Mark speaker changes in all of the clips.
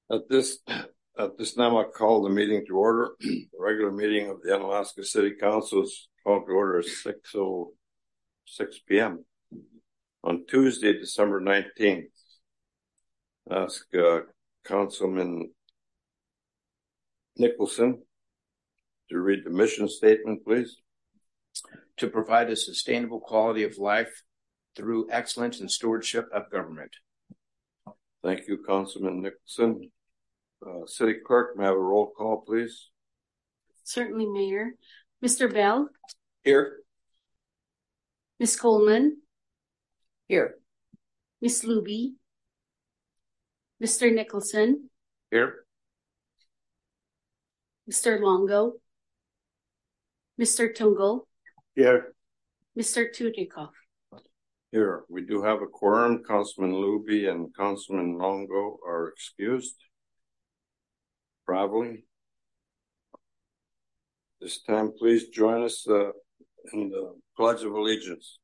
Speaker 1: At this time, I'll call the meeting to order. The regular meeting of the Unalaska City Council is called to order at 6:06 p.m. on Tuesday, December 19th. Ask Councilman Nicholson to read the mission statement, please.
Speaker 2: To provide a sustainable quality of life through excellence and stewardship of government.
Speaker 1: Thank you, Councilman Nicholson. City Clerk, may I have a roll call, please?
Speaker 3: Certainly, Mayor. Mr. Bell?
Speaker 2: Here.
Speaker 3: Ms. Coleman?
Speaker 2: Here.
Speaker 3: Ms. Luby? Mr. Nicholson?
Speaker 2: Here.
Speaker 3: Mr. Longo? Mr. Tungle?
Speaker 2: Here.
Speaker 3: Mr. Tudikoff?
Speaker 1: Here. We do have a quorum. Councilman Luby and Councilman Longo are excused. Traveling. This time, please join us in the Pledge of Allegiance.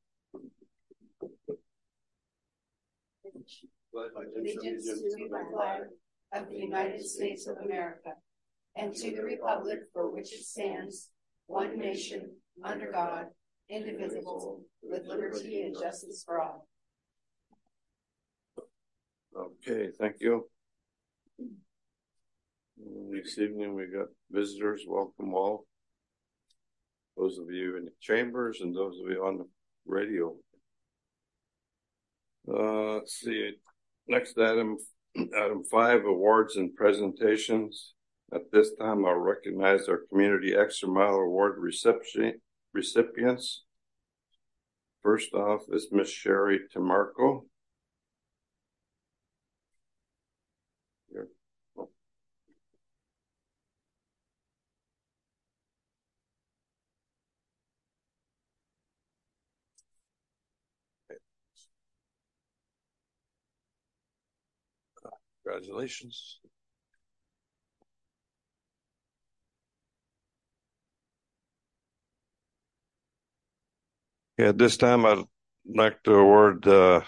Speaker 4: Allegiance to the flag of the United States of America and to the republic for which it stands, one nation, under God, indivisible, with liberty and justice for all.
Speaker 1: Okay, thank you. This evening we got visitors. Welcome all. Those of you in the chambers and those of you on the radio. Let's see. Next item 5, awards and presentations. At this time, I'll recognize our Community Extra Mile Award recipients. First off is Miss Sherry Tamarco. Here. Oh. Congratulations. At this time, I'd like to award the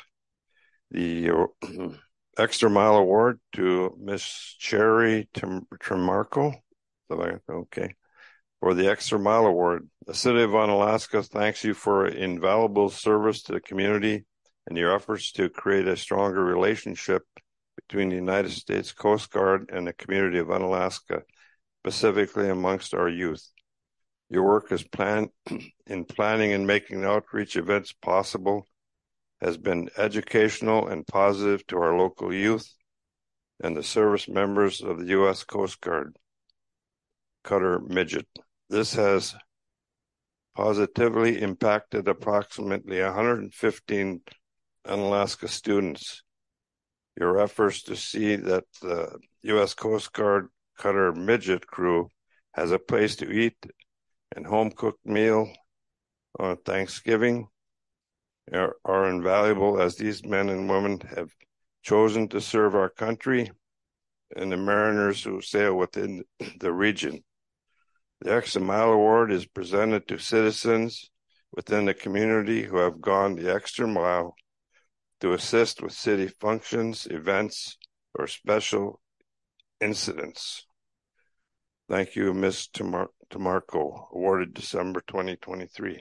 Speaker 1: Extra Mile Award to Miss Cherry Tremarco. Okay. For the Extra Mile Award. The City of Unalaska thanks you for invaluable service to the community and your efforts to create a stronger relationship between the United States Coast Guard and the community of Unalaska, specifically amongst our youth. Your work is planning and making outreach events possible has been educational and positive to our local youth and the service members of the U.S. Coast Guard Cutter Midget. This has positively impacted approximately 115 Unalaska students. Your efforts to see that the U.S. Coast Guard Cutter Midget crew has a place to eat and home-cooked meal on Thanksgiving are invaluable, as these men and women have chosen to serve our country and the mariners who sail within the region. The Extra Mile Award is presented to citizens within the community who have gone the extra mile to assist with city functions, events, or special incidents. Thank you, Ms. Tamarco, awarded December 2023.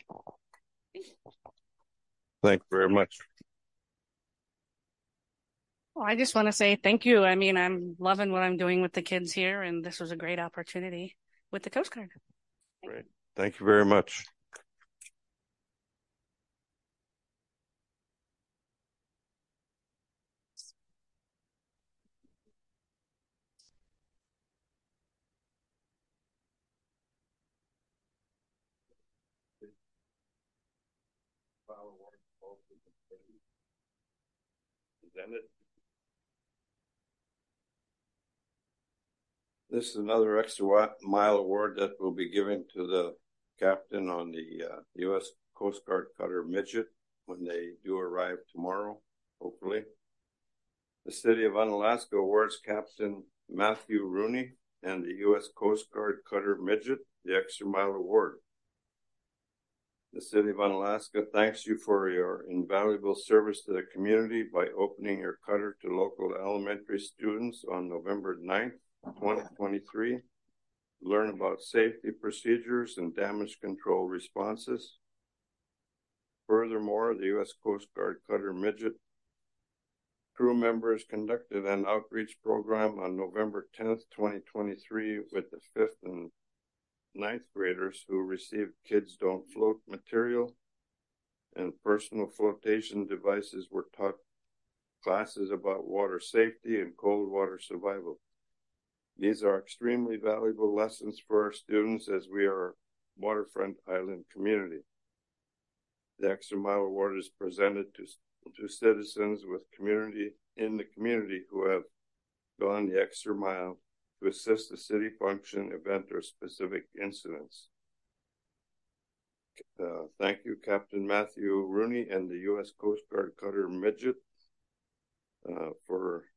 Speaker 1: Thank you very much.
Speaker 5: Well, I just want to say thank you. I mean, I'm loving what I'm doing with the kids here, and this was a great opportunity with the Coast Guard.
Speaker 1: Great. Thank you very much. This is another Extra Mile Award that will be given to the captain on the U.S. Coast Guard Cutter Midget when they do arrive tomorrow, hopefully. The City of Unalaska awards Captain Matthew Rooney and the U.S. Coast Guard Cutter Midget the Extra Mile Award. The City of Unalaska thanks you for your invaluable service to the community by opening your cutter to local elementary students on November 9th, 2023. Learn about safety procedures and damage control responses. Furthermore, the U.S. Coast Guard Cutter Midget crew members conducted an outreach program on November 10th, 2023 with the 5th and 9th graders who received Kids Don't Float material, and personal flotation devices were taught classes about water safety and cold water survival. These are extremely valuable lessons for our students as we are a waterfront island community. The Extra Mile Award is presented to citizens with in the community who have gone the extra mile to assist the city function, event, or specific incidents. Thank you, Captain Matthew Rooney and the U.S. Coast Guard Cutter Midget for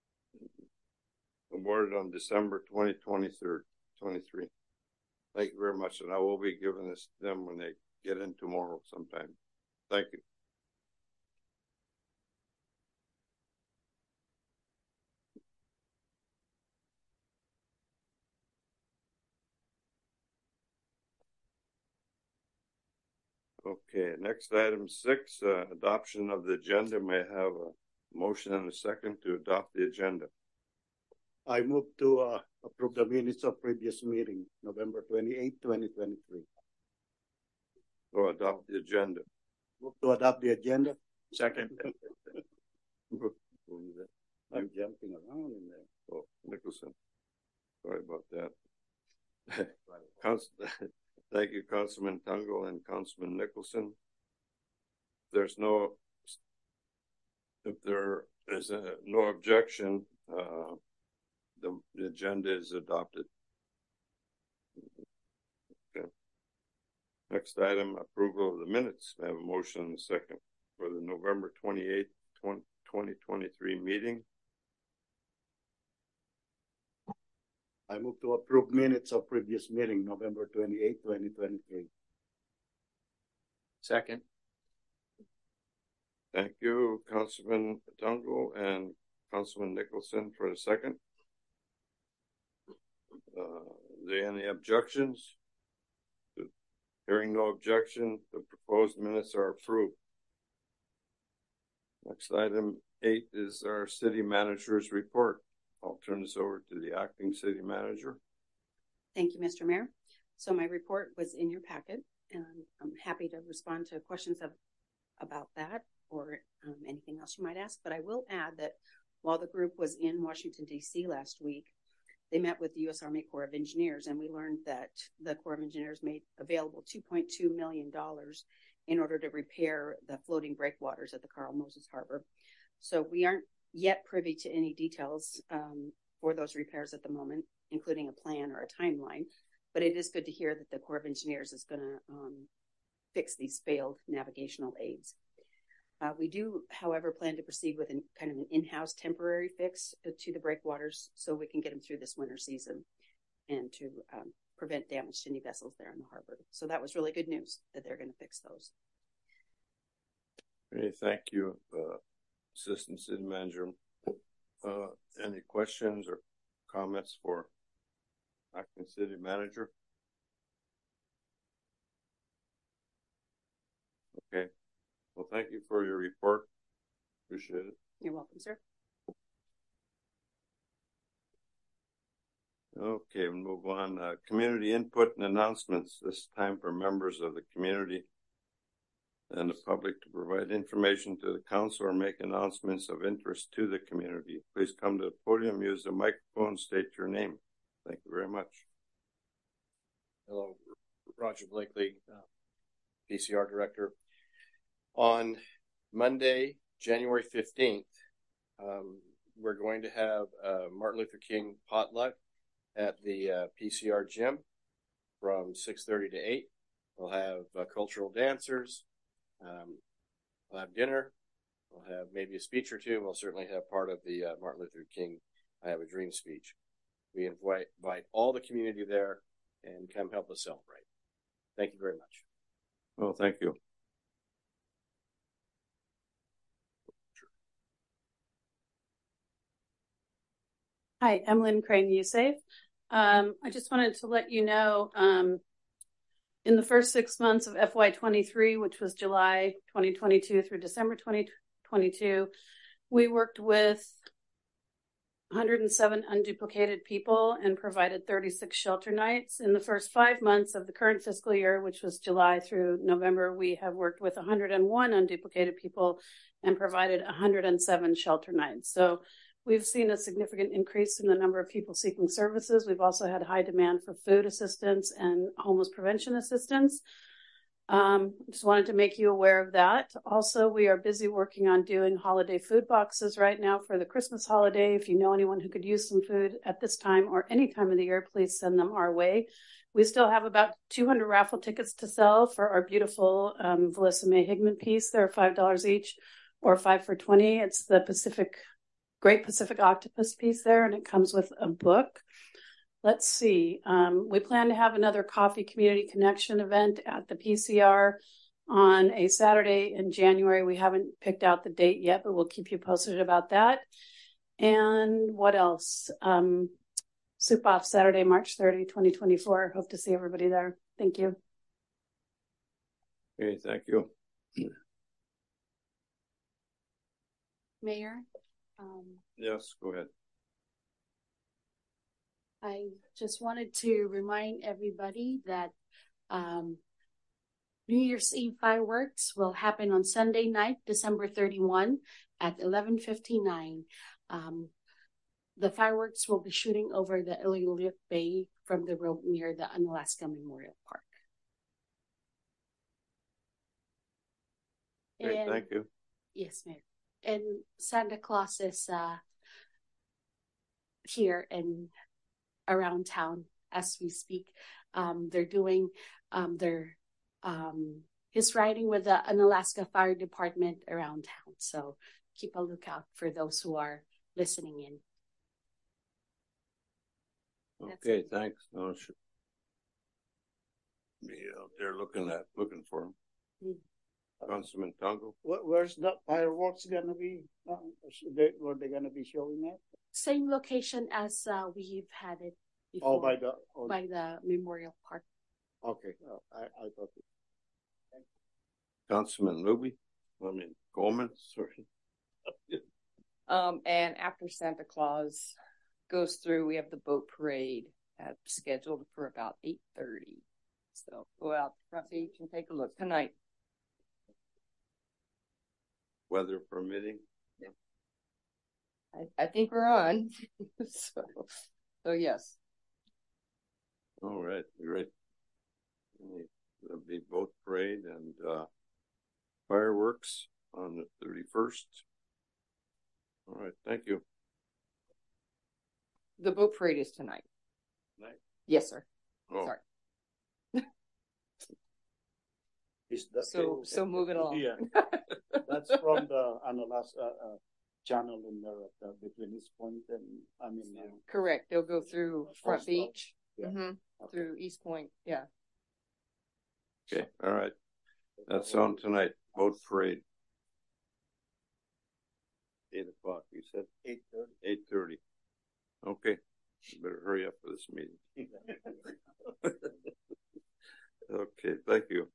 Speaker 1: awarded on December 2023. Thank you very much, and I will be giving this to them when they get in tomorrow sometime. Thank you. Okay, next item 6, adoption of the agenda. May I have a motion and a second to adopt the agenda?
Speaker 6: I move to approve the minutes of previous meeting, November 28, 2023.
Speaker 1: Or adopt the agenda.
Speaker 6: Move to adopt the agenda.
Speaker 2: Second.
Speaker 6: I'm jumping around in there.
Speaker 1: Oh, Nicholson. Sorry about that. Thank you, Councilman Tungle and Councilman Nicholson. If there is no objection, the agenda is adopted. Okay. Next item, approval of the minutes. I have a motion and a second for the November 28th, 2023 meeting.
Speaker 6: I move to approve minutes of previous meeting, November 28, 2023.
Speaker 2: Second.
Speaker 1: Thank you, Councilman Tungle and Councilman Nicholson for the second. Are there any objections? Hearing no objection, the proposed minutes are approved. Next item 8 is our city manager's report. I'll turn this over to the acting city manager.
Speaker 7: Thank you, Mr. Mayor. So my report was in your packet, and I'm happy to respond to questions about that or anything else you might ask. But I will add that while the group was in Washington, D.C. last week, they met with the U.S. Army Corps of Engineers, and we learned that the Corps of Engineers made available $2.2 million in order to repair the floating breakwaters at the Carl Moses Harbor. So we aren't yet privy to any details for those repairs at the moment, including a plan or a timeline. But it is good to hear that the Corps of Engineers is going to fix these failed navigational aids. We do, however, plan to proceed with kind of an in-house temporary fix to the breakwaters so we can get them through this winter season and to prevent damage to any vessels there in the harbor. So that was really good news that they're going to fix those.
Speaker 1: Okay, thank you, Assistant City Manager. Any questions or comments for Acting City Manager? Okay. Well, thank you for your report. Appreciate it.
Speaker 7: You're welcome, sir.
Speaker 1: Okay, we'll move on. Community input and announcements. This time for members of the community and the public to provide information to the council or make announcements of interest to the community. Please come to the podium, use the microphone, state your name. Thank you very much.
Speaker 8: Hello, Roger Blakely, PCR Director. On Monday, January 15th, we're going to have Martin Luther King potluck at the PCR gym from 6:30 to 8. We'll have cultural dancers. We'll have dinner. We'll have maybe a speech or two. We'll certainly have part of the Martin Luther King I Have a Dream speech. We invite all the community there and come help us celebrate. Thank you very much.
Speaker 1: Well, thank you.
Speaker 9: Hi, I'm Lynn Crane Yousafe. I just wanted to let you know, in the first 6 months of FY23, which was July 2022 through December 2022, we worked with 107 unduplicated people and provided 36 shelter nights. In the first 5 months of the current fiscal year, which was July through November, we have worked with 101 unduplicated people and provided 107 shelter nights. So we've seen a significant increase in the number of people seeking services. We've also had high demand for food assistance and homeless prevention assistance. Just wanted to make you aware of that. Also, we are busy working on doing holiday food boxes right now for the Christmas holiday. If you know anyone who could use some food at this time or any time of the year, please send them our way. We still have about 200 raffle tickets to sell for our beautiful Valissa May Higman piece. They're $5 each or 5 for $20. It's the Great Pacific Octopus piece there, and it comes with a book. Let's see. We plan to have another Coffee Community Connection event at the PCR on a Saturday in January. We haven't picked out the date yet, but we'll keep you posted about that. And what else? Soup Off Saturday, March 30, 2024. Hope to see everybody there. Thank you.
Speaker 1: Okay, thank you.
Speaker 3: Mayor?
Speaker 1: Yes, go ahead.
Speaker 3: I just wanted to remind everybody that New Year's Eve fireworks will happen on Sunday night, December 31 at 11:59. The fireworks will be shooting over the Illilouette Bay from the road near the Unalaska Memorial Park.
Speaker 1: Okay, thank you.
Speaker 3: Yes, Mayor. And Santa Claus is here and around town as we speak. They're doing his riding with the Unalaska Fire Department around town. So keep a lookout for those who are listening in.
Speaker 1: Okay, thanks. No, should be out there looking for him. Councilman Tongo.
Speaker 6: Where's the fireworks gonna be? Were they gonna be showing at?
Speaker 3: Same location as we've had it before.
Speaker 6: Oh,
Speaker 3: by the Memorial Park.
Speaker 6: Okay, I thought.
Speaker 1: Councilman Coleman, sorry.
Speaker 10: And after Santa Claus goes through, we have the boat parade scheduled for about 8:30. So go out to Front Beach and take a look tonight.
Speaker 1: Weather permitting.
Speaker 10: I think we're on. so yes.
Speaker 1: All right, great. There'll be boat parade and fireworks on the 31st. All right, thank you.
Speaker 10: The boat parade is tonight.
Speaker 1: Tonight?
Speaker 10: Yes, sir.
Speaker 1: Oh.
Speaker 10: Sorry. So moving along.
Speaker 6: Yeah, that's from the Unalaska channel in there between East Point and
Speaker 10: Correct. They'll go through Front Beach,
Speaker 6: yeah.
Speaker 10: through East Point. Yeah.
Speaker 1: Okay, all right. That's on tonight. Boat parade. 8 o'clock. You said 8:30. 8:30. Okay. You better hurry up for this meeting. Okay, thank you.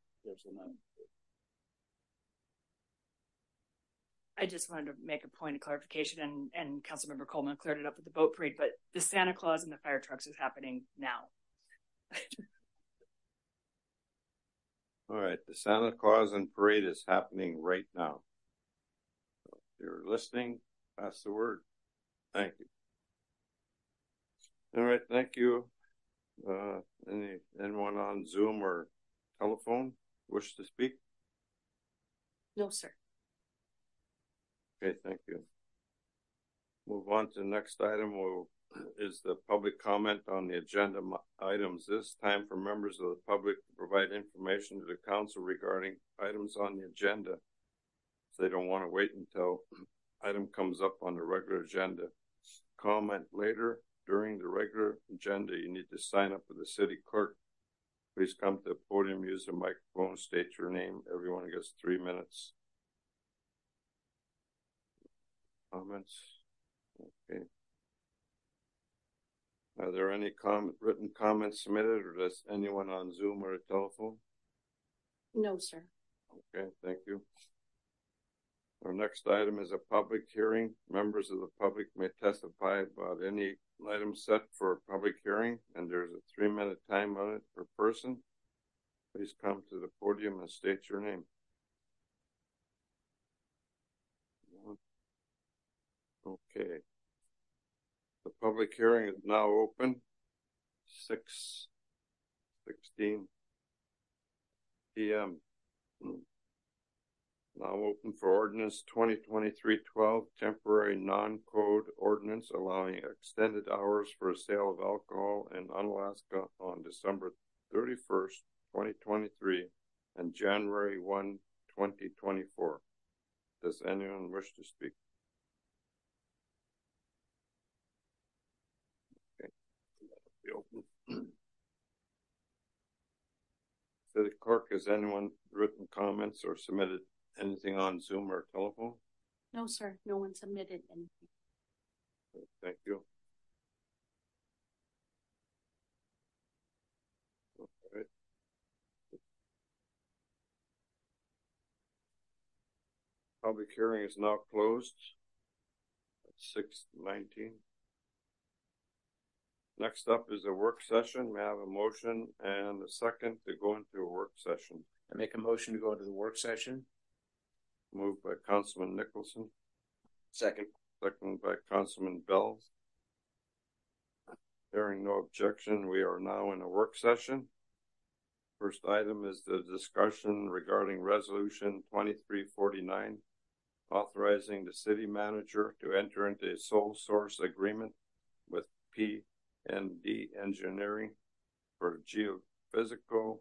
Speaker 11: I just wanted to make a point of clarification, and Councilmember Coleman cleared it up with the boat parade, but the Santa Claus and the fire trucks is happening now.
Speaker 1: All right, the Santa Claus and parade is happening right now. So if you're listening, pass the word. Thank you. All right, thank you. Anyone on Zoom or telephone wish to speak?
Speaker 3: No, sir.
Speaker 1: Okay, thank you. Move on to the next item is the public comment on the agenda items. This time for members of the public to provide information to the council regarding items on the agenda. So they don't want to wait until item comes up on the regular agenda. Comment later during the regular agenda. You need to sign up with the city clerk Please come to the podium, use the microphone, state your name. Everyone gets 3 minutes. Comments? Okay. Are there any written comments submitted, or does anyone on Zoom or a telephone?
Speaker 3: No, sir.
Speaker 1: Okay, thank you. Our next item is a public hearing. Members of the public may testify about any item set for a public hearing, and there's a 3-minute time limit per person. Please come to the podium and state your name. Okay. The public hearing is now open. 6:16 p.m. Now open for ordinance 2023-12, temporary non-code ordinance allowing extended hours for sale of alcohol in Unalaska on December 31st, 2023 and January 1, 2024. Does anyone wish to speak? Okay. Be open. City Clerk, has anyone written comments or submitted anything on Zoom or telephone?
Speaker 3: No, sir. No one submitted anything.
Speaker 1: Thank you. All right. Public hearing is now closed at 6:19. Next up is a work session. May I have a motion and a second to go into a work session?
Speaker 2: I make a motion to go into the work session.
Speaker 1: Moved by Councilman Nicholson.
Speaker 8: Second.
Speaker 1: Second by Councilman Bell. Hearing no objection, we are now in a work session. First item is the discussion regarding Resolution 2349, authorizing the city manager to enter into a sole source agreement with P&D Engineering for geophysical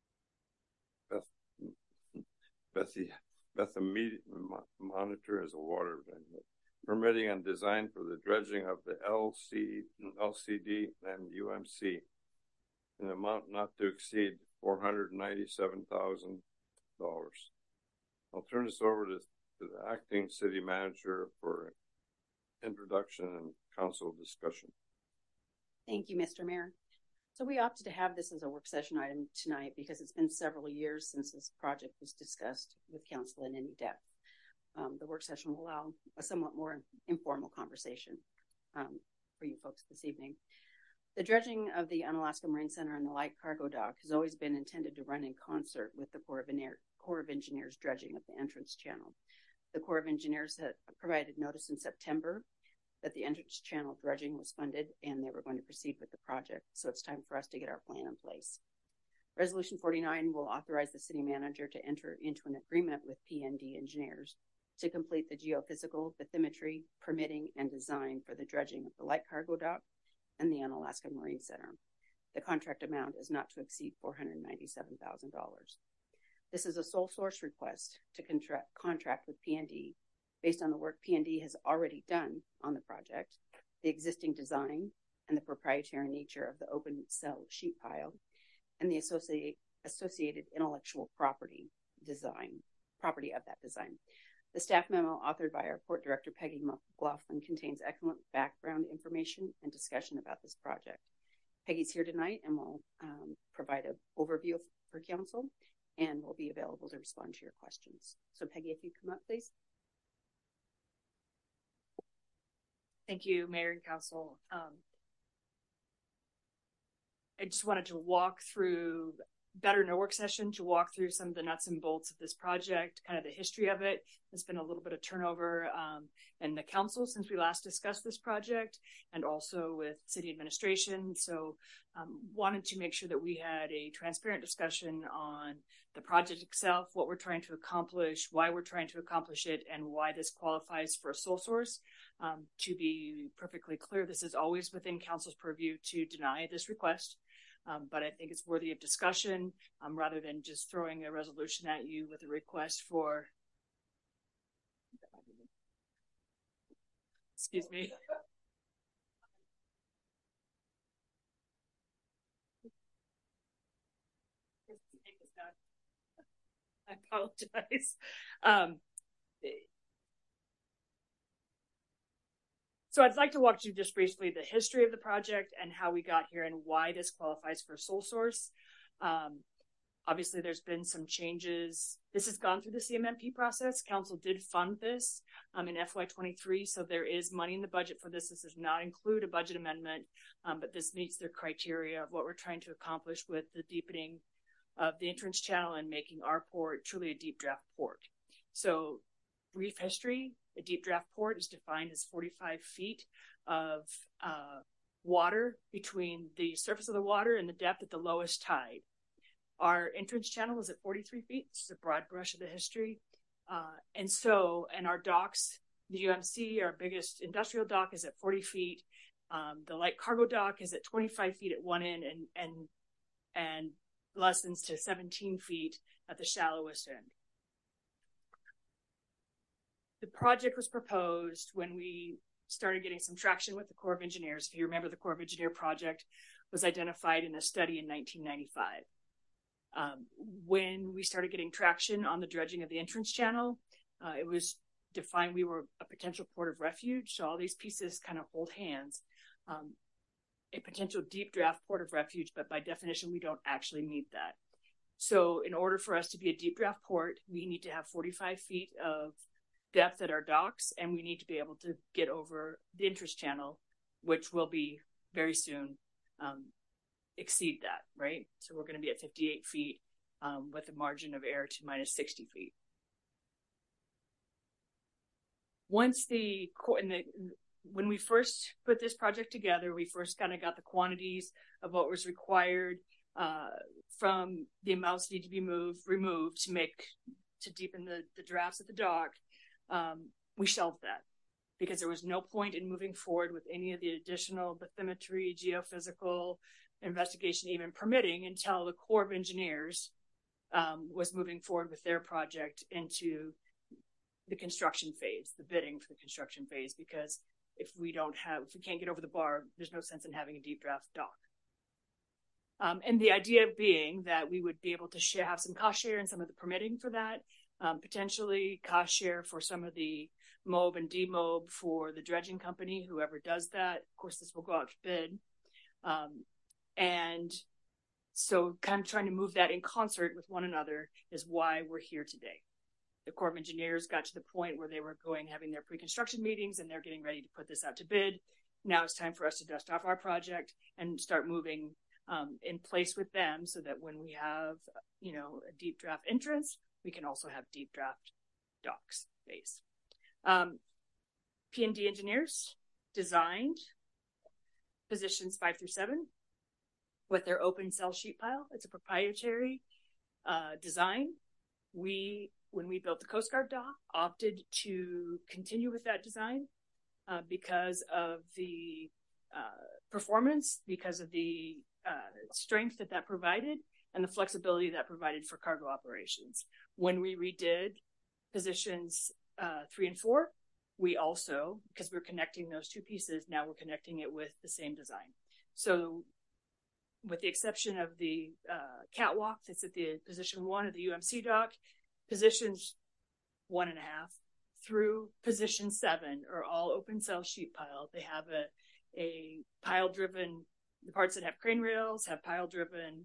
Speaker 1: monitor as a water permitting and design for the dredging of the LCD and UMC in an amount not to exceed $497,000. I'll turn this over to the acting city manager for introduction and council discussion.
Speaker 7: Thank you, Mr. Mayor. So we opted to have this as a work session item tonight because it's been several years since this project was discussed with council in any depth. The work session will allow a somewhat more informal conversation for you folks this evening. The dredging of the Unalaska Marine Center and the light cargo dock has always been intended to run in concert with the Corps of Engineers dredging of the entrance channel. The Corps of Engineers had provided notice in September that the entrance channel dredging was funded and they were going to proceed with the project. So it's time for us to get our plan in place. Resolution 49 will authorize the city manager to enter into an agreement with P&D Engineers to complete the geophysical, bathymetry, permitting, and design for the dredging of the light cargo dock and the Unalaska Marine Center. The contract amount is not to exceed $497,000. This is a sole source request to contract with P&D based on the work P&D has already done on the project, the existing design, and the proprietary nature of the open cell sheet pile, and the associated intellectual property of that design. The staff memo authored by our port director, Peggy McLaughlin, contains excellent background information and discussion about this project. Peggy's here tonight and will provide an overview for council and will be available to respond to your questions. So Peggy, if you come up, please.
Speaker 11: Thank you, Mayor and Council. I just wanted to walk through, better in a work session, to walk through some of the nuts and bolts of this project, kind of the history of it. There's been a little bit of turnover in the council since we last discussed this project, and also with city administration. So wanted to make sure that we had a transparent discussion on the project itself, what we're trying to accomplish, why we're trying to accomplish it, and why this qualifies for a sole source. To be perfectly clear, this is always within council's purview to deny this request. But I think it's worthy of discussion rather than just throwing a resolution at you with a request for, excuse me. I apologize. So I'd like to walk through just briefly the history of the project and how we got here and why this qualifies for sole source. Obviously, there's been some changes. This has gone through the CMMP process. Council did fund this in FY23, so there is money in the budget for this. This does not include a budget amendment, but this meets their criteria of what we're trying to accomplish with the deepening of the entrance channel and making our port truly a deep draft port. So, brief history, a deep draft port is defined as 45 feet of water between the surface of the water and the depth at the lowest tide. Our entrance channel is at 43 feet. This is a broad brush of the history. And our docks, the UMC, our biggest industrial dock, is at 40 feet. The light cargo dock is at 25 feet at one end and lessens to 17 feet at the shallowest end. The project was proposed when we started getting some traction with the Corps of Engineers. If you remember, the Corps of Engineer project was identified in a study in 1995. When we started getting traction on the dredging of the entrance channel, it was defined we were a potential port of refuge. So all these pieces kind of hold hands. A potential deep draft port of refuge, but by definition, we don't actually meet that. So in order for us to be a deep draft port, we need to have 45 feet of depth at our docks, and we need to be able to get over the entrance channel, which will be very soon exceed that, right? So we're going to be at 58 feet with a margin of error to minus 60 feet. When we first put this project together, we first kind of got the quantities of what was required from the amounts that need to be removed to deepen the drafts at the dock. We shelved that because there was no point in moving forward with any of the additional bathymetry, geophysical investigation, even permitting, until the Corps of Engineers was moving forward with their project into the construction phase, the bidding for the construction phase, because if we can't get over the bar, there's no sense in having a deep draft dock. And the idea being that we would be able to have some cost share in some of the permitting for that, potentially cost share for some of the MOB and DMOB for the dredging company, whoever does that. Of course, this will go out to bid. And so kind of trying to move that in concert with one another is why we're here today. The Corps of Engineers got to the point where they were having their pre-construction meetings, and they're getting ready to put this out to bid. Now it's time for us to dust off our project and start moving in place with them, so that when we have, a deep draft entrance, we can also have deep draft docks base. P&D Engineers designed positions 5 through 7 with their open cell sheet pile. It's a proprietary design. When we built the Coast Guard dock, opted to continue with that design because of the performance, because of the strength that provided, and the flexibility that provided for cargo operations. When we redid positions 3 and 4, we also, because we're connecting those two pieces, now we're connecting it with the same design. So with the exception of the catwalk that's at the position 1 of the UMC dock, positions 1.5 through position 7 are all open cell sheet pile. They have a pile driven, the parts that have crane rails have pile driven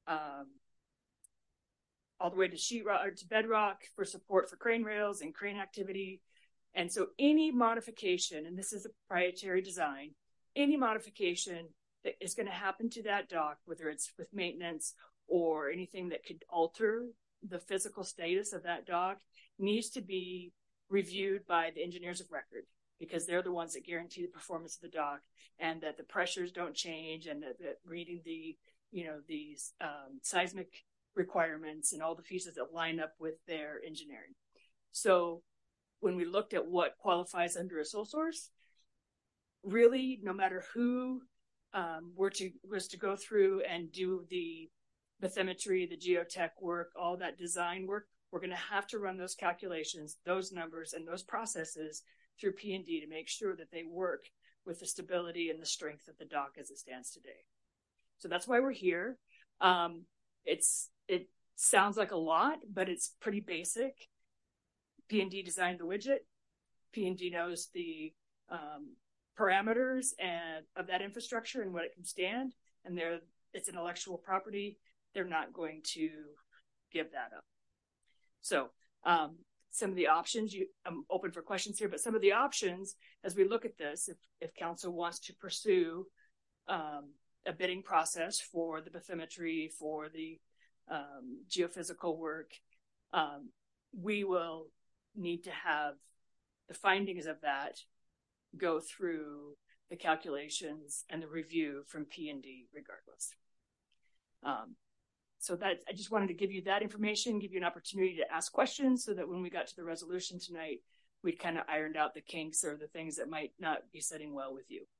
Speaker 11: all the way to sheetrock or to bedrock for support for crane rails and crane activity. And so any modification, and this is a proprietary design, any modification that is going to happen to that dock, whether it's with maintenance or anything that could alter the physical status of that dock, needs to be reviewed by the engineers of record, because they're the ones that guarantee the performance of the dock, and that the pressures don't change, and that reading the these seismic requirements and all the pieces that line up with their engineering. So when we looked at what qualifies under a sole source, really, no matter who was to go through and do the bathymetry, the geotech work, all that design work, we're going to have to run those calculations, those numbers, and those processes through P&D to make sure that they work with the stability and the strength of the dock as it stands today. So that's why we're here. It's sounds like a lot, but it's pretty basic. P&D designed the widget. P&D knows the parameters and of that infrastructure and what it can stand, and it's intellectual property. They're not going to give that up. So some of the options, I'm open for questions here, but some of the options as we look at this, if council wants to pursue a bidding process for the bathymetry, for the geophysical work, we will need to have the findings of that go through the calculations and the review from P&D regardless. So that I just wanted to give you that information, give you an opportunity to ask questions so that when we got to the resolution tonight, we kind of ironed out the kinks or the things that might not be sitting well with you.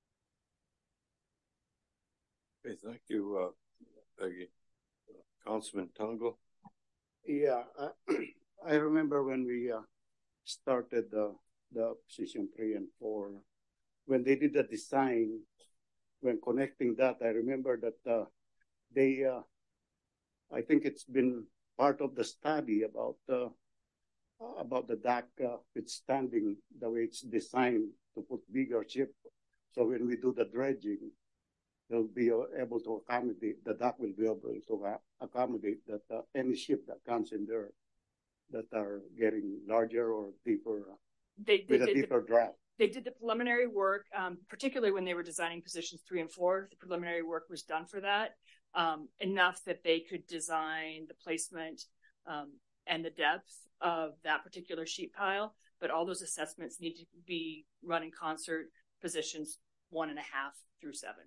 Speaker 1: Okay, thank you, Peggy. Councilman Tungle.
Speaker 6: Yeah, I remember when we started the position 3 and 4, when they did the design, when connecting that, I remember that they, I think it's been part of the study about the dock withstanding the way it's designed to put bigger ship. So when we do the dredging, they'll be able to accommodate, the dock will be able to accommodate that any ship that comes in there that are getting larger or deeper, with a deeper draft.
Speaker 11: They did the preliminary work, particularly when they were designing positions 3 and 4. The preliminary work was done for that, enough that they could design the placement and the depth of that particular sheet pile. But all those assessments need to be run in concert, positions 1.5 through 7.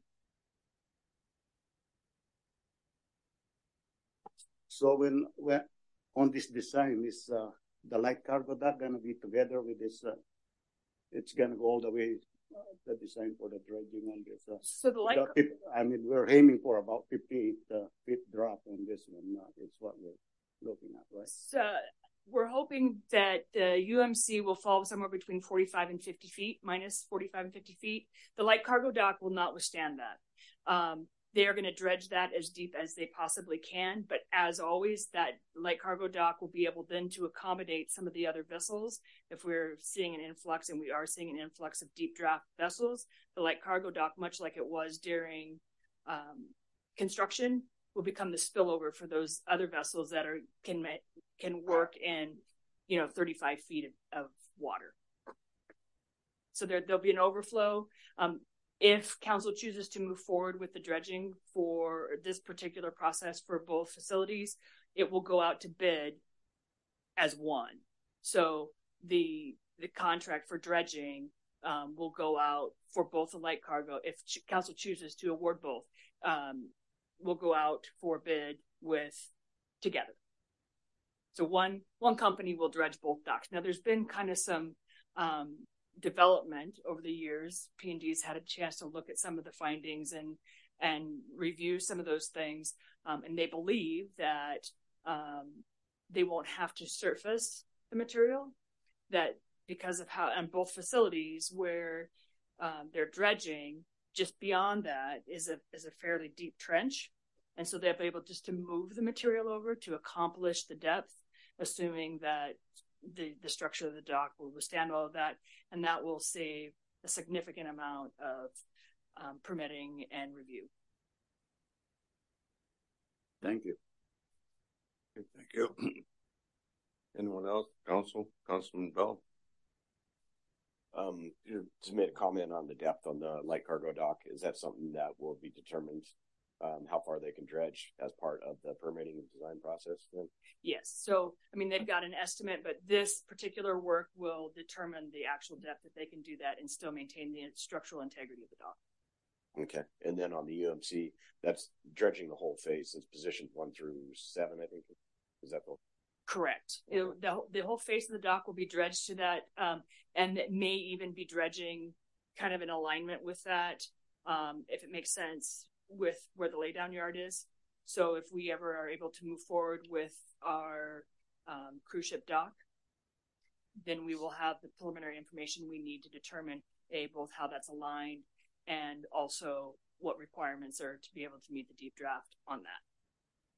Speaker 6: So when on this design, is the light cargo dock going to be together with this? It's going to go all the way, the design for the dredging on this.
Speaker 11: So the light,
Speaker 6: I mean, we're aiming for about 58 feet drop on this one. It's what we're looking at, right?
Speaker 11: So we're hoping that the UMC will fall somewhere between 45 and 50 feet, minus 45 and 50 feet. The light cargo dock will not withstand that. They are going to dredge that as deep as they possibly can. But as always, that light cargo dock will be able then to accommodate some of the other vessels. If we're seeing an influx, and we are seeing an influx of deep draft vessels, the light cargo dock, much like it was during construction, will become the spillover for those other vessels that can work in 35 feet of water. So there'll be an overflow. If council chooses to move forward with the dredging for this particular process for both facilities, it will go out to bid as one. So the contract for dredging will go out for both the light cargo. If council chooses to award both, will go out for bid together. So one company will dredge both docks. Now there's been kind of some development over the years. P&D's had a chance to look at some of the findings and review some of those things, and they believe that they won't have to surface the material, that because of how on both facilities where they're dredging, just beyond that is a fairly deep trench, and so they'll be able just to move the material over to accomplish the depth, assuming that the structure of the dock will withstand all of that, and that will save a significant amount of permitting and review.
Speaker 6: Thank you.
Speaker 1: Thank you. Anyone else? Councilman Bell?
Speaker 12: You just made a comment on the depth on the light cargo dock. Is that something that will be determined, how far they can dredge as part of the permitting and design process then?
Speaker 11: Yes. So, I mean, they've got an estimate, but this particular work will determine the actual depth that they can do that and still maintain the structural integrity of the dock.
Speaker 12: Okay. And then on the UMC, that's dredging the whole face. It's positions 1 through 7, I think. Is that the...
Speaker 11: Correct. The whole face of the dock will be dredged to that, and it may even be dredging kind of in alignment with that, if it makes sense with where the laydown yard is. So if we ever are able to move forward with our cruise ship dock, then we will have the preliminary information we need to determine both how that's aligned and also what requirements are to be able to meet the deep draft on that.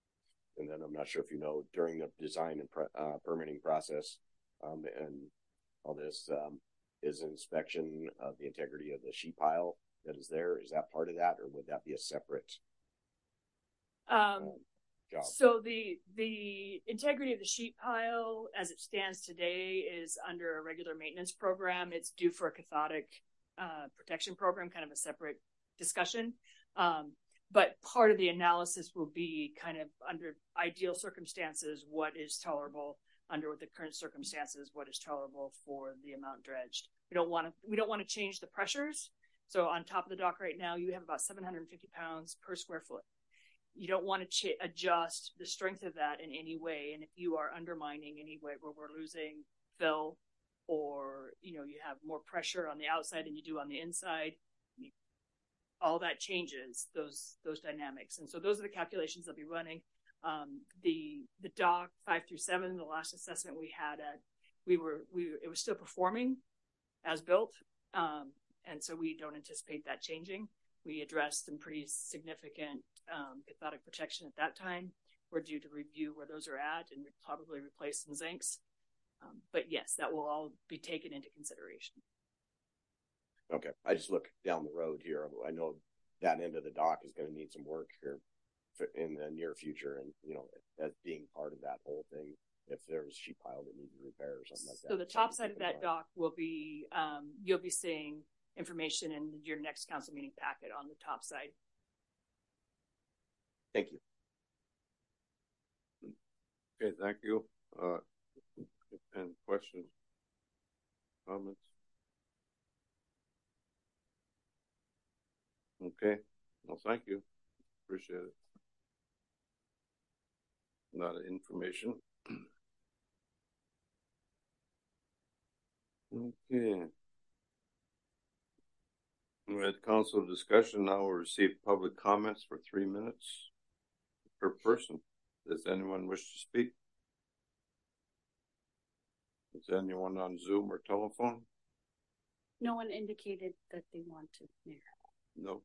Speaker 12: And then I'm not sure if you know, during the design and permitting process and all this is inspection of the integrity of the sheet pile that is there. Is that part of that, or would that be a separate job?
Speaker 11: So the integrity of the sheet pile as it stands today is under a regular maintenance program. It's due for a cathodic protection program, kind of a separate discussion. But part of the analysis will be kind of under ideal circumstances, what is tolerable under the current circumstances, what is tolerable for the amount dredged. We don't want to change the pressures. So on top of the dock right now, you have about 750 pounds per square foot. You don't want to adjust the strength of that in any way. And if you are undermining any way where we're losing fill, or you have more pressure on the outside than you do on the inside, all that changes those dynamics. And so those are the calculations they'll be running. The dock 5 through 7, the last assessment we had it was still performing as built. And so we don't anticipate that changing. We addressed some pretty significant cathodic protection at that time. We're due to review where those are at and probably replace some zincs. But yes, that will all be taken into consideration.
Speaker 12: Okay. I just look down the road here. I know that end of the dock is going to need some work here in the near future. And, as being part of that whole thing, if there's sheet pile that needs repair or something like that.
Speaker 11: So the top side of that dock will be, you'll be seeing information in your next council meeting packet on the top side.
Speaker 12: Thank you.
Speaker 1: Okay, thank you. And questions, comments? Okay, well, thank you. Appreciate it. A lot of information. Okay. We had council discussion. Now we'll receive public comments for 3 minutes per person. Does anyone wish to speak? Is anyone on Zoom or telephone?
Speaker 3: No one indicated that they want to, Mayor.
Speaker 1: No.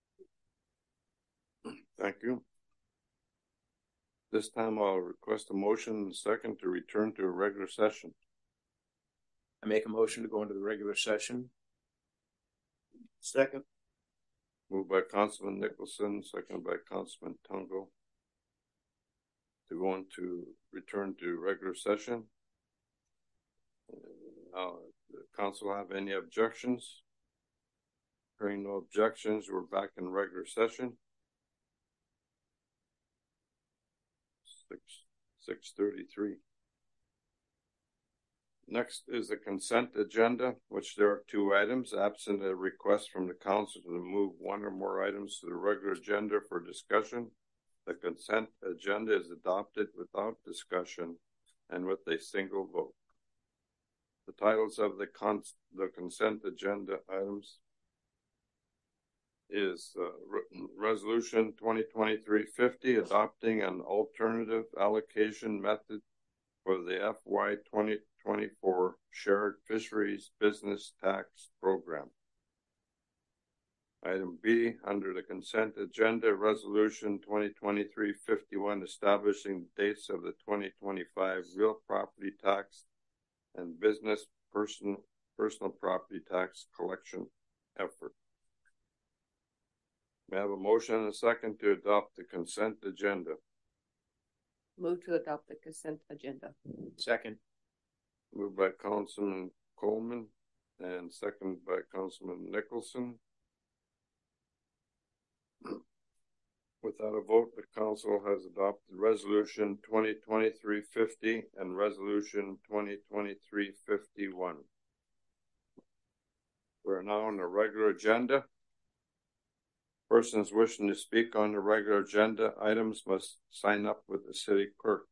Speaker 1: Thank you. This time I'll request a motion and a second to return to a regular session.
Speaker 2: I make a motion to go into the regular session.
Speaker 6: Second.
Speaker 1: Moved by Councilman Nicholson, seconded by Councilman Tungo. To go into return to regular session. The council have any objections? Hearing no objections, we're back in regular session. 6:33. Next is the consent agenda, which there are 2 items. Absent a request from the council to move 1 or more items to the regular agenda for discussion, the consent agenda is adopted without discussion and with a single vote. The titles of the consent agenda items is Resolution 2023-50, adopting an alternative allocation method for the FY 2024 Shared Fisheries Business Tax Program. Item B, under the consent agenda, Resolution 2023-51, establishing the dates of the 2025 real property tax and business personal property tax collection effort. May I have a motion and a second to adopt the consent agenda?
Speaker 10: Move to adopt the consent agenda.
Speaker 2: Second.
Speaker 1: Moved by Councilman Coleman and seconded by Councilman Nicholson. Without a vote, the council has adopted Resolution 2023-50 and Resolution 2023-51. We're now on the regular agenda. Persons wishing to speak on the regular agenda items must sign up with the city clerk.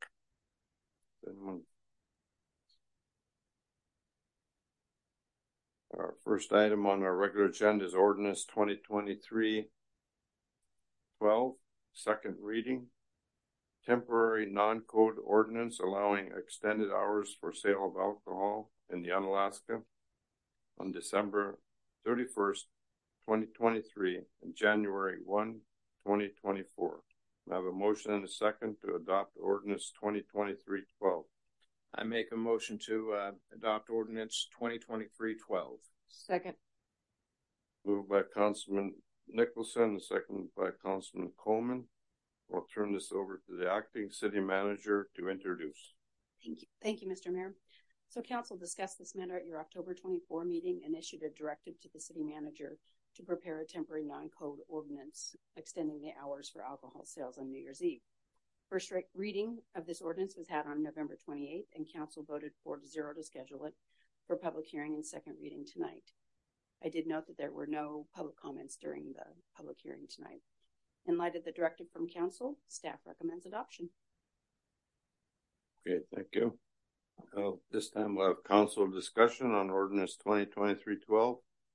Speaker 1: Our first item on our regular agenda is Ordinance 2023-12, second reading. Temporary non-code ordinance allowing extended hours for sale of alcohol in the Unalaska on December 31st, 2023 and January 1, 2024. I have a motion and a second to adopt ordinance 2023-12.
Speaker 2: I make a motion to adopt ordinance 2023-12.
Speaker 10: Second.
Speaker 1: Moved by Councilman Nicholson, second by Councilman Coleman. We'll turn this over to the acting city manager to introduce.
Speaker 7: Thank you. Thank you, Mr. Mayor. So council discussed this matter at your October 24 meeting and issued a directive to the city manager to prepare a temporary non-code ordinance extending the hours for alcohol sales on New Year's Eve. First reading of this ordinance was had on November 28th, and council voted 4-0 to schedule it for public hearing and second reading tonight. I did note that there were no public comments during the public hearing tonight. In light of the directive from council, staff recommends adoption.
Speaker 1: Okay, thank you. This time we'll have council discussion on ordinance 2023-12.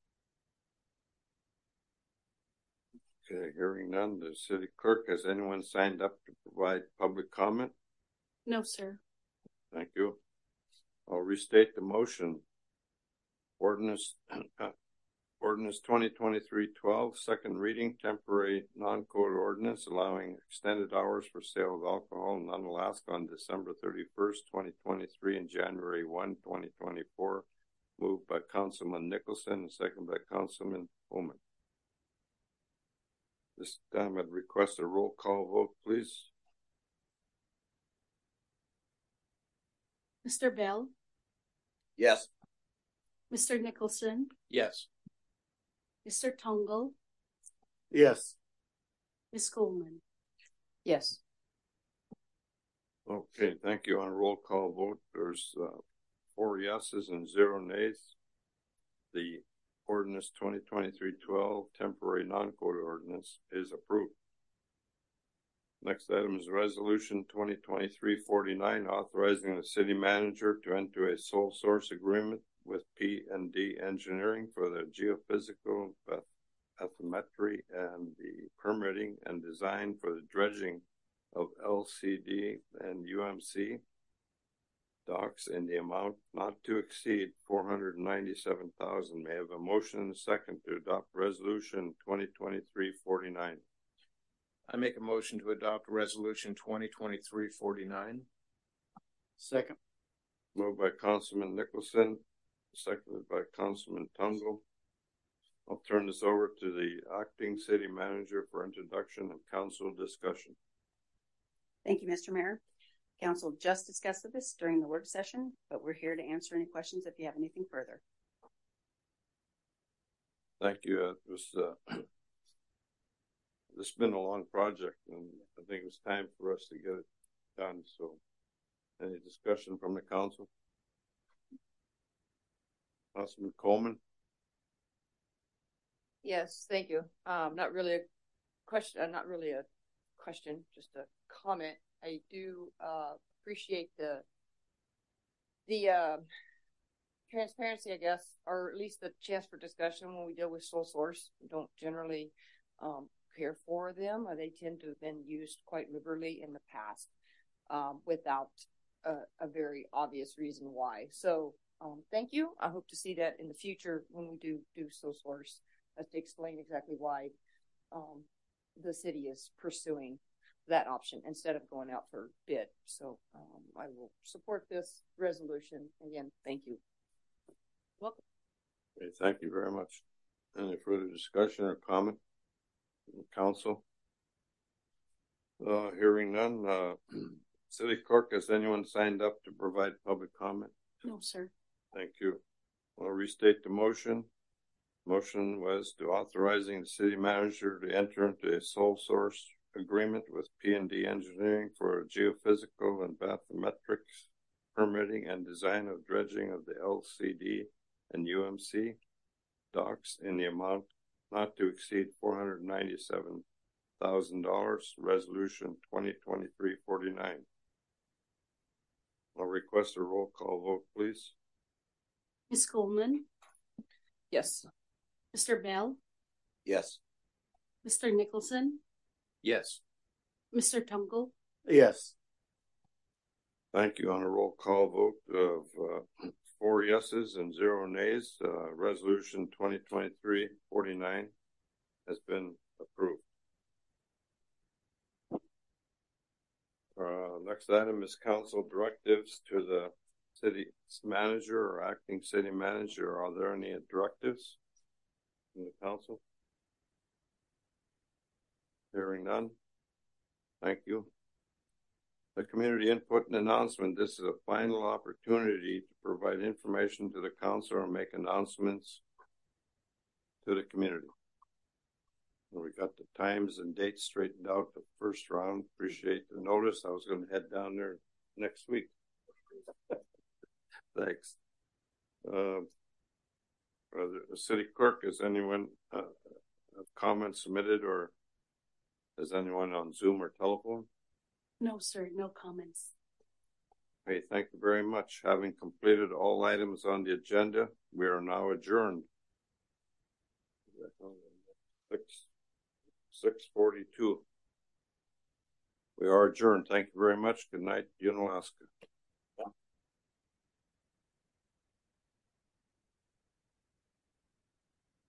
Speaker 1: Okay, hearing none. The city clerk, has anyone signed up to provide public comment?
Speaker 3: No, sir.
Speaker 1: Thank you. I'll restate the motion. Ordinance 2023-12, second reading, temporary non-code ordinance allowing extended hours for sale of alcohol in Unalaska on December 31st, 2023 and January 1, 2024. Moved by Councilman Nicholson and second by Councilman Bowman. This time I'd request a roll call vote, please.
Speaker 3: Mr. Bell?
Speaker 12: Yes.
Speaker 3: Mr. Nicholson?
Speaker 2: Yes.
Speaker 3: Mr. Tungle?
Speaker 6: Yes.
Speaker 3: Ms. Coleman?
Speaker 10: Yes.
Speaker 1: Okay, thank you. On a roll call vote, there's 4 yeses and 0 nays. The ordinance 2023-12, temporary non-code ordinance, is approved. Next item is resolution 2023-49, authorizing the city manager to enter a sole source agreement with P&D Engineering for the geophysical, bathymetry, and the permitting and design for the dredging of LCD and UMC docks in the amount not to exceed $497,000. May I have a motion and a second to adopt resolution 2023-49?
Speaker 2: I make a motion to adopt resolution 2023-49.
Speaker 6: Second.
Speaker 1: Moved by Councilman Nicholson, seconded by Councilman Tungle. I'll turn this over to the acting city manager for introduction and council discussion.
Speaker 7: Thank you, Mr. Mayor. Council just discussed this during the work session, but we're here to answer any questions if you have anything further.
Speaker 1: Thank you. This has been a long project, and I think it's time for us to get it done. So, any discussion from the council? Councilman Coleman?
Speaker 10: Yes, thank you. Not really a question, just a comment. I do appreciate the transparency, I guess, or at least the chance for discussion when we deal with sole source. We don't generally care for them. They tend to have been used quite liberally in the past without a very obvious reason why. So thank you. I hope to see that in the future when we do sole source, to explain exactly why the city is pursuing that option instead of going out for bid. So I will support this resolution. Again, thank you. Welcome.
Speaker 1: Okay, thank you very much. Any further discussion or comment from the council? Hearing none. City clerk, has anyone signed up to provide public comment?
Speaker 3: No, sir.
Speaker 1: Thank you. I'll restate the motion. Motion was to authorizing the city manager to enter into a sole source agreement with P&D Engineering for geophysical and bathymetrics permitting and design of dredging of the LCD and UMC docks in the amount not to exceed $497,000. Resolution 2023-49. I'll request a roll call vote, please.
Speaker 3: Ms. Coleman?
Speaker 10: Yes.
Speaker 3: Mr. Bell?
Speaker 12: Yes.
Speaker 3: Mr. Nicholson?
Speaker 2: Yes.
Speaker 3: Mr. Tungle?
Speaker 6: Yes.
Speaker 1: Thank you. On a roll call vote of 4 yeses and 0 nays, resolution 2023-49 has been approved. Next item is council directives to the city manager or acting city manager. Are there any directives from the council? Hearing none. Thank you. The community input and announcement. This is a final opportunity to provide information to the council and make announcements to the community. We got the times and dates straightened out the first round. Appreciate the notice. I was going to head down there next week. Thanks. The city clerk, has anyone comments submitted, or is anyone on Zoom or telephone?
Speaker 3: No, sir, no comments.
Speaker 1: Okay, thank you very much. Having completed all items on the agenda, we are now adjourned. 6:42. We are adjourned. Thank you very much. Good night, Unalaska.